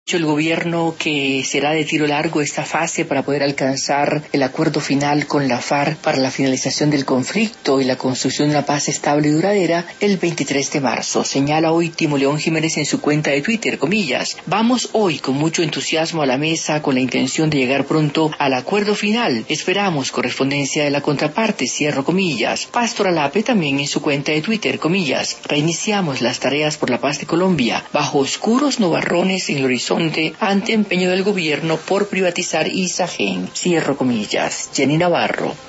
El gobierno que será de tiro largo esta fase para poder alcanzar el acuerdo final con la FARC para la finalización del conflicto y la construcción de una paz estable y duradera el 23 de marzo. Señala hoy Timo León Jiménez en su cuenta de Twitter, comillas, vamos hoy con mucho entusiasmo a la mesa con la intención de llegar pronto al acuerdo final. Esperamos correspondencia de la contraparte, cierro comillas. Pastor Alape también en su cuenta de Twitter, comillas, reiniciamos las tareas por la paz de Colombia bajo oscuros nubarrones en el horizonte ante empeño del gobierno por privatizar Isagen. Cierro comillas. Jenny Navarro.